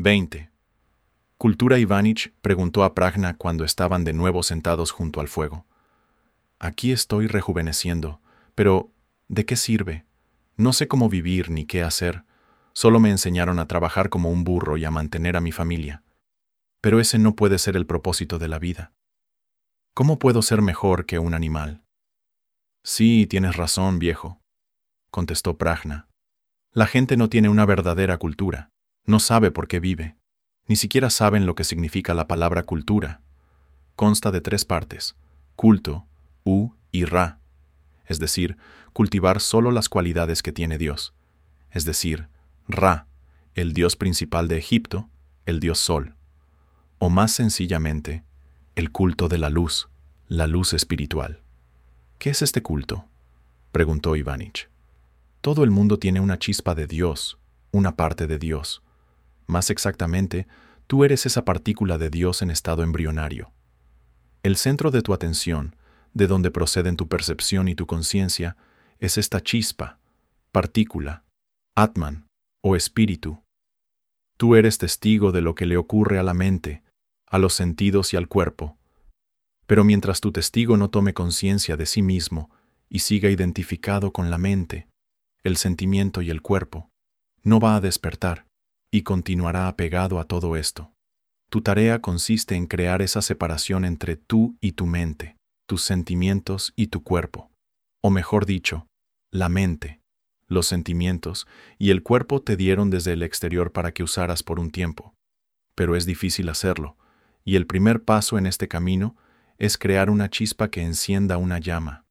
20. Kultura Ivanich preguntó a Prajna cuando estaban de nuevo sentados junto al fuego. Aquí estoy rejuveneciendo, pero ¿de qué sirve? No sé cómo vivir ni qué hacer. Solo me enseñaron a trabajar como un burro y a mantener a mi familia. Pero ese no puede ser el propósito de la vida. ¿Cómo puedo ser mejor que un animal? Sí, tienes razón, viejo, contestó Prajna. La gente no tiene una verdadera cultura. No sabe por qué vive. Ni siquiera saben lo que significa la palabra cultura. Consta de 3 partes: culto, y ra, es decir, cultivar solo las cualidades que tiene Dios, es decir, Ra, el dios principal de Egipto, el dios Sol, o más sencillamente, el culto de la luz espiritual. ¿Qué es este culto?, preguntó Ivanich. Todo el mundo tiene una chispa de Dios, una parte de Dios. Más exactamente, tú eres esa partícula de Dios en estado embrionario. El centro de tu atención, de donde proceden tu percepción y tu conciencia, es esta chispa, partícula, Atman, o espíritu. Tú eres testigo de lo que le ocurre a la mente, a los sentidos y al cuerpo. Pero mientras tu testigo no tome conciencia de sí mismo y siga identificado con la mente, el sentimiento y el cuerpo, no va a despertar y continuará apegado a todo esto. Tu tarea consiste en crear esa separación entre tú y tu mente, tus sentimientos y tu cuerpo, o mejor dicho, la mente, los sentimientos y el cuerpo te dieron desde el exterior para que usaras por un tiempo. Pero es difícil hacerlo, y el primer paso en este camino es crear una chispa que encienda una llama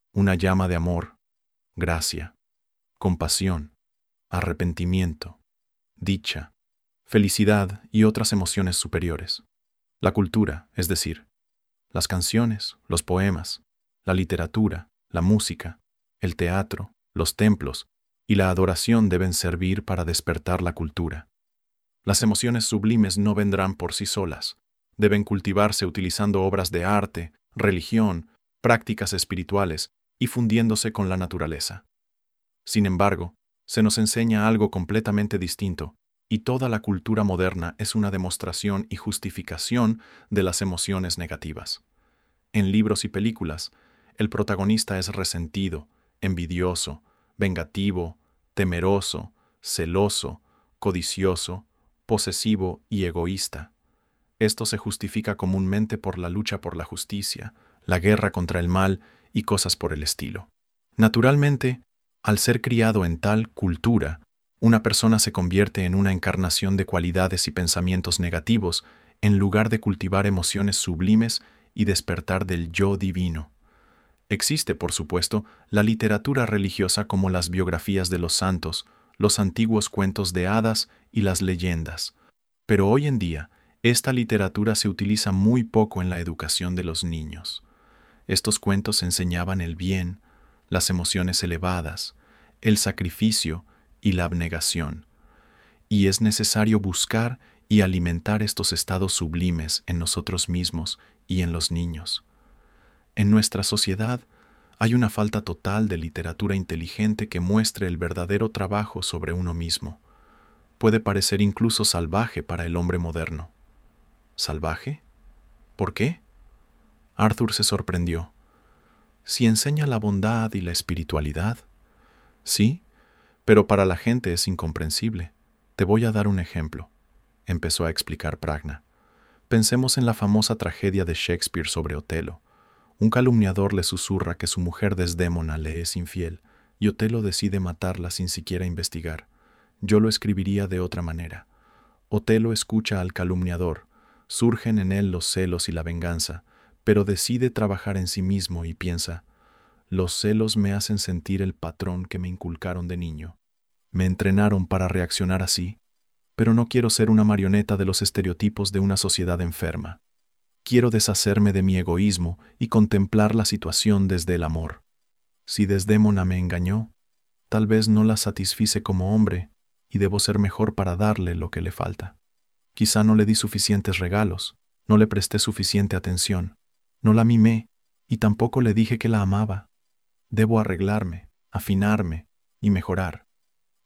de amor, gracia, compasión, arrepentimiento, dicha, felicidad y otras emociones superiores. La cultura, es decir, las canciones, los poemas, la literatura, la música, el teatro, los templos y la adoración deben servir para despertar la cultura. Las emociones sublimes no vendrán por sí solas. Deben cultivarse utilizando obras de arte, religión, prácticas espirituales y fundiéndose con la naturaleza. Sin embargo, se nos enseña algo completamente distinto, y toda la cultura moderna es una demostración y justificación de las emociones negativas. En libros y películas, el protagonista es resentido, envidioso, vengativo, temeroso, celoso, codicioso, posesivo y egoísta. Esto se justifica comúnmente por la lucha por la justicia, la guerra contra el mal y cosas por el estilo. Naturalmente, al ser criado en tal cultura, una persona se convierte en una encarnación de cualidades y pensamientos negativos en lugar de cultivar emociones sublimes y despertar del yo divino. Existe, por supuesto, la literatura religiosa como las biografías de los santos, los antiguos cuentos de hadas y las leyendas. Pero hoy en día, esta literatura se utiliza muy poco en la educación de los niños. Estos cuentos enseñaban el bien, las emociones elevadas, el sacrificio y la abnegación. Y es necesario buscar y alimentar estos estados sublimes en nosotros mismos y en los niños. En nuestra sociedad hay una falta total de literatura inteligente que muestre el verdadero trabajo sobre uno mismo. Puede parecer incluso salvaje para el hombre moderno. ¿Salvaje? ¿Por qué? Arthur se sorprendió. Si enseña la bondad y la espiritualidad. Sí, pero para la gente es incomprensible. Te voy a dar un ejemplo, empezó a explicar Prajna. Pensemos en la famosa tragedia de Shakespeare sobre Otelo. Un calumniador le susurra que su mujer Desdémona le es infiel, y Otelo decide matarla sin siquiera investigar. Yo lo escribiría de otra manera. Otelo escucha al calumniador, surgen en él los celos y la venganza, pero decide trabajar en sí mismo y piensa: los celos me hacen sentir el patrón que me inculcaron de niño. Me entrenaron para reaccionar así, pero no quiero ser una marioneta de los estereotipos de una sociedad enferma. Quiero deshacerme de mi egoísmo y contemplar la situación desde el amor. Si Desdémona me engañó, tal vez no la satisfice como hombre y debo ser mejor para darle lo que le falta. Quizá no le di suficientes regalos, no le presté suficiente atención, no la mimé y tampoco le dije que la amaba. Debo arreglarme, afinarme y mejorar.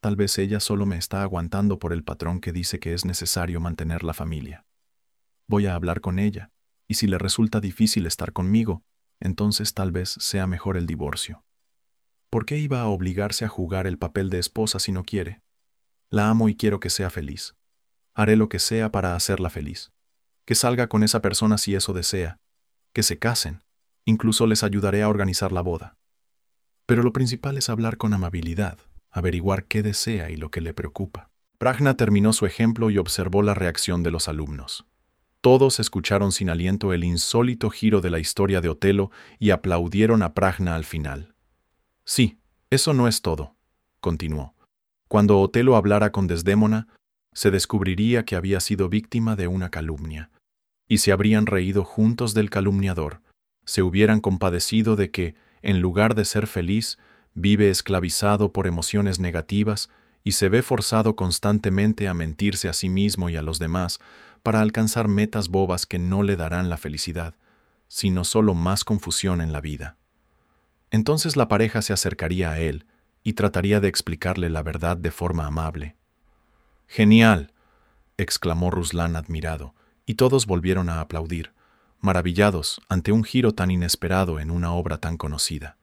Tal vez ella solo me está aguantando por el patrón que dice que es necesario mantener la familia. Voy a hablar con ella, y si le resulta difícil estar conmigo, entonces tal vez sea mejor el divorcio. ¿Por qué iba a obligarse a jugar el papel de esposa si no quiere? La amo y quiero que sea feliz. Haré lo que sea para hacerla feliz. Que salga con esa persona si eso desea. Que se casen. Incluso les ayudaré a organizar la boda. Pero lo principal es hablar con amabilidad, averiguar qué desea y lo que le preocupa. Prajna terminó su ejemplo y observó la reacción de los alumnos. Todos escucharon sin aliento el insólito giro de la historia de Otelo y aplaudieron a Prajna al final. Sí, eso no es todo, continuó. Cuando Otelo hablara con Desdémona, se descubriría que había sido víctima de una calumnia, y se habrían reído juntos del calumniador, se hubieran compadecido de que, en lugar de ser feliz, vive esclavizado por emociones negativas y se ve forzado constantemente a mentirse a sí mismo y a los demás para alcanzar metas bobas que no le darán la felicidad, sino solo más confusión en la vida. Entonces la pareja se acercaría a él y trataría de explicarle la verdad de forma amable. «Genial», exclamó Ruslan admirado, y todos volvieron a aplaudir, maravillados ante un giro tan inesperado en una obra tan conocida.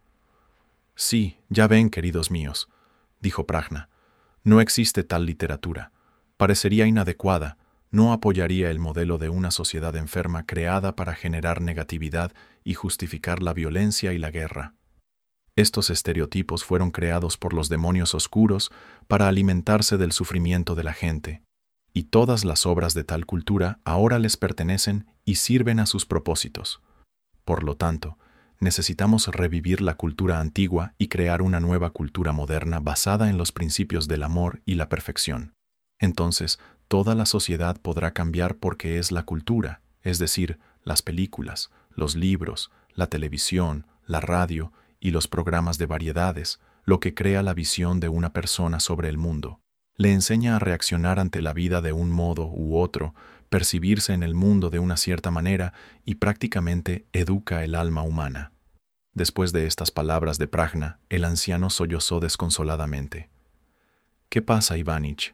«Sí, ya ven, queridos míos», dijo Prajna, «no existe tal literatura. Parecería inadecuada, no apoyaría el modelo de una sociedad enferma creada para generar negatividad y justificar la violencia y la guerra. Estos estereotipos fueron creados por los demonios oscuros para alimentarse del sufrimiento de la gente, y todas las obras de tal cultura ahora les pertenecen y sirven a sus propósitos. Por lo tanto, necesitamos revivir la cultura antigua y crear una nueva cultura moderna basada en los principios del amor y la perfección. Entonces, toda la sociedad podrá cambiar porque es la cultura, es decir, las películas, los libros, la televisión, la radio y los programas de variedades, lo que crea la visión de una persona sobre el mundo. Le enseña a reaccionar ante la vida de un modo u otro, percibirse en el mundo de una cierta manera y prácticamente educa el alma humana. Después de estas palabras de Prajna, el anciano sollozó desconsoladamente. «¿Qué pasa, Ivánich?»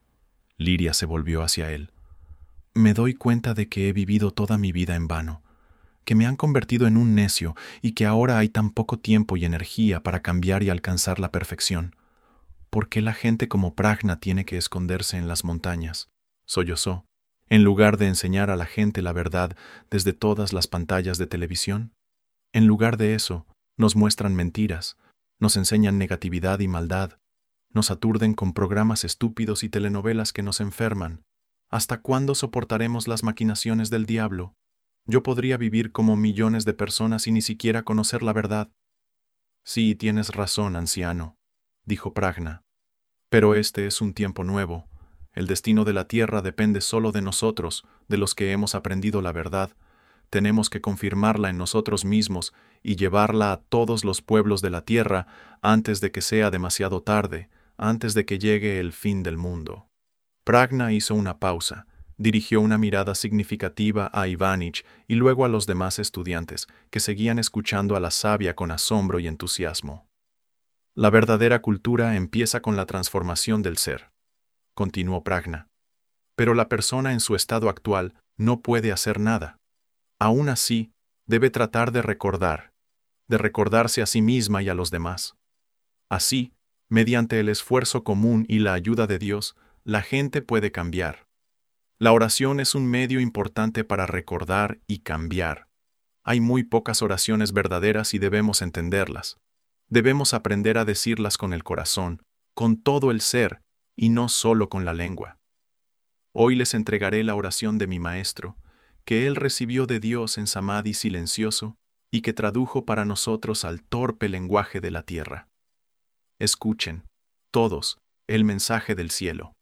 Liria se volvió hacia él. «Me doy cuenta de que he vivido toda mi vida en vano, que me han convertido en un necio y que ahora hay tan poco tiempo y energía para cambiar y alcanzar la perfección. ¿Por qué la gente como Prajna tiene que esconderse en las montañas?», sollozó, «en lugar de enseñar a la gente la verdad desde todas las pantallas de televisión? En lugar de eso, nos muestran mentiras, nos enseñan negatividad y maldad, nos aturden con programas estúpidos y telenovelas que nos enferman. ¿Hasta cuándo soportaremos las maquinaciones del diablo? Yo podría vivir como millones de personas y ni siquiera conocer la verdad». «Sí, tienes razón, anciano», dijo Prajna. «Pero este es un tiempo nuevo. El destino de la tierra depende solo de nosotros, de los que hemos aprendido la verdad. Tenemos que confirmarla en nosotros mismos y llevarla a todos los pueblos de la tierra antes de que sea demasiado tarde, antes de que llegue el fin del mundo». Prajna hizo una pausa. Dirigió una mirada significativa a Ivánich y luego a los demás estudiantes, que seguían escuchando a la sabia con asombro y entusiasmo. «La verdadera cultura empieza con la transformación del ser», continuó Prajna. «Pero la persona en su estado actual no puede hacer nada. Aún así, debe tratar de recordarse a sí misma y a los demás. Así, mediante el esfuerzo común y la ayuda de Dios, la gente puede cambiar. La oración es un medio importante para recordar y cambiar. Hay muy pocas oraciones verdaderas y debemos entenderlas. Debemos aprender a decirlas con el corazón, con todo el ser, y no solo con la lengua. Hoy les entregaré la oración de mi maestro, que él recibió de Dios en samadhi silencioso y que tradujo para nosotros al torpe lenguaje de la tierra. Escuchen, todos, el mensaje del cielo».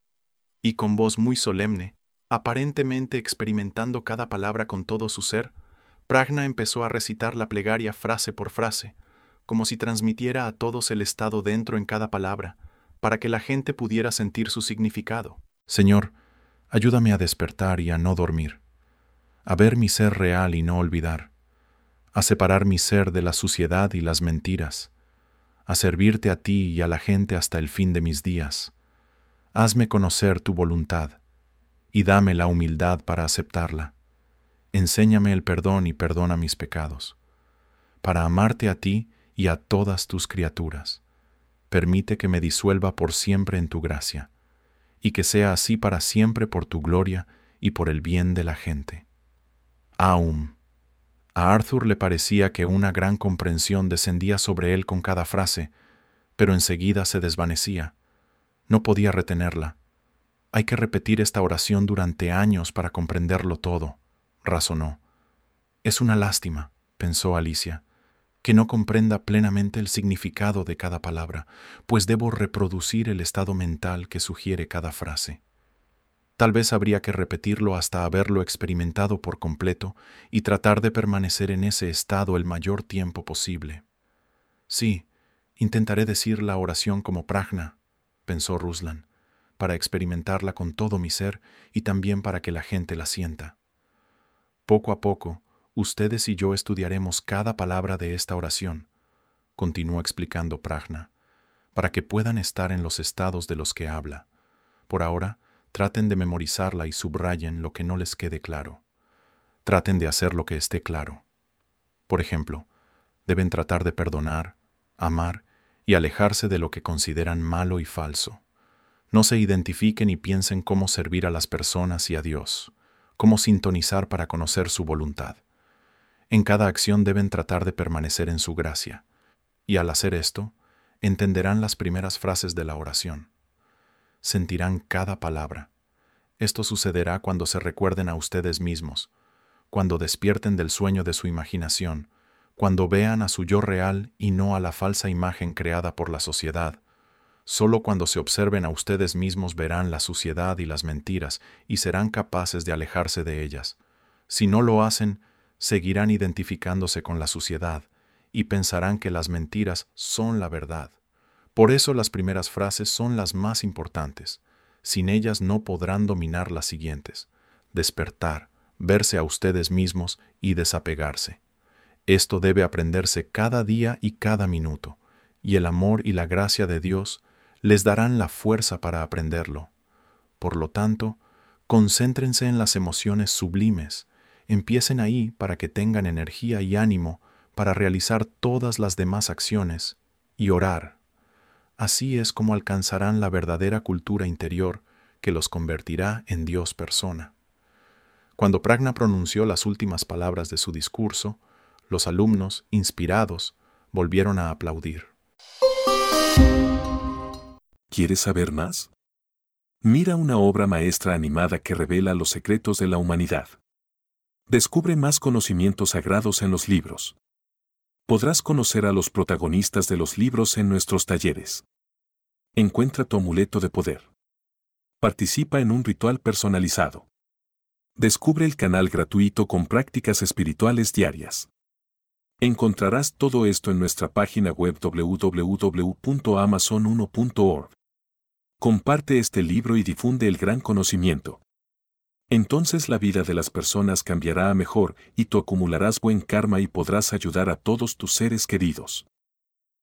Y con voz muy solemne, aparentemente experimentando cada palabra con todo su ser, Prajna empezó a recitar la plegaria frase por frase, como si transmitiera a todos el estado dentro en cada palabra, para que la gente pudiera sentir su significado. «Señor, ayúdame a despertar y a no dormir, a ver mi ser real y no olvidar, a separar mi ser de la suciedad y las mentiras, a servirte a ti y a la gente hasta el fin de mis días. Hazme conocer tu voluntad y dame la humildad para aceptarla. Enséñame el perdón y perdona mis pecados, para amarte a ti y a todas tus criaturas. Permite que me disuelva por siempre en tu gracia, y que sea así para siempre por tu gloria y por el bien de la gente. Aum. A Arthur le parecía que una gran comprensión descendía sobre él con cada frase, pero enseguida se desvanecía. No podía retenerla. Hay que repetir esta oración durante años para comprenderlo todo, razonó. Es una lástima, pensó Alicia, que no comprenda plenamente el significado de cada palabra, pues debo reproducir el estado mental que sugiere cada frase. Tal vez habría que repetirlo hasta haberlo experimentado por completo y tratar de permanecer en ese estado el mayor tiempo posible. Sí, intentaré decir la oración como Prajna, pensó Ruslan, para experimentarla con todo mi ser y también para que la gente la sienta. Poco a poco, ustedes y yo estudiaremos cada palabra de esta oración, continuó explicando Prajna, para que puedan estar en los estados de los que habla. Por ahora, traten de memorizarla y subrayen lo que no les quede claro. Traten de hacer lo que esté claro. Por ejemplo, deben tratar de perdonar, amar y alejarse de lo que consideran malo y falso. No se identifiquen y piensen cómo servir a las personas y a Dios, cómo sintonizar para conocer su voluntad. En cada acción deben tratar de permanecer en su gracia, y al hacer esto, entenderán las primeras frases de la oración. Sentirán cada palabra. Esto sucederá cuando se recuerden a ustedes mismos, cuando despierten del sueño de su imaginación, cuando vean a su yo real y no a la falsa imagen creada por la sociedad. Solo cuando se observen a ustedes mismos verán la suciedad y las mentiras y serán capaces de alejarse de ellas. Si no lo hacen, seguirán identificándose con la suciedad y pensarán que las mentiras son la verdad. Por eso las primeras frases son las más importantes. Sin ellas no podrán dominar las siguientes: despertar, verse a ustedes mismos y desapegarse. Esto debe aprenderse cada día y cada minuto, y el amor y la gracia de Dios les darán la fuerza para aprenderlo. Por lo tanto, concéntrense en las emociones sublimes, empiecen ahí para que tengan energía y ánimo para realizar todas las demás acciones y orar. Así es como alcanzarán la verdadera cultura interior que los convertirá en Dios persona. Cuando Prajna pronunció las últimas palabras de su discurso, los alumnos, inspirados, volvieron a aplaudir. ¿Quieres saber más? Mira una obra maestra animada que revela los secretos de la humanidad. Descubre más conocimientos sagrados en los libros. Podrás conocer a los protagonistas de los libros en nuestros talleres. Encuentra tu amuleto de poder. Participa en un ritual personalizado. Descubre el canal gratuito con prácticas espirituales diarias. Encontrarás todo esto en nuestra página web www.amazon1.org. Comparte este libro y difunde el gran conocimiento. Entonces la vida de las personas cambiará a mejor y tú acumularás buen karma y podrás ayudar a todos tus seres queridos.